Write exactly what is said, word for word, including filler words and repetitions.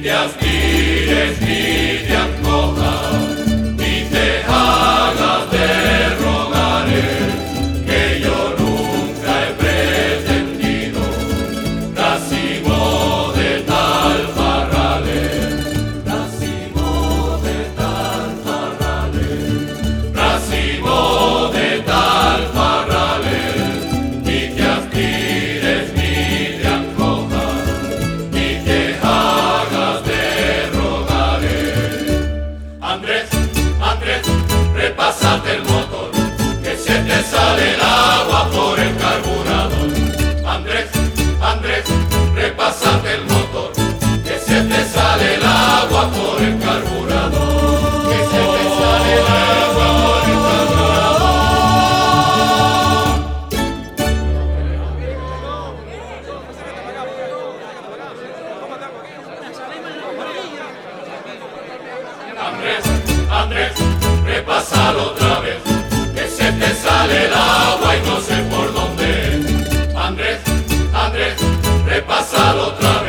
te aspires ni te antojas, ni te hagas de rogares, que yo nunca he pretendido racimo de tal farrales, racimo de tal farrales, racimo de tal farrales, ni te aspires ni te antojas, ni te hagas de rogares. Andrés, Andrés, repásate el motor, que se te sale el agua por el carburador. Andrés, Andrés, repásate el motor, que se te sale el agua por el carburador. Que se te sale el agua por el carburador. Andrés, Andrés, repásalo otra vez, que se te sale el agua y no sé por dónde. Andrés, Andrés, repásalo otra vez.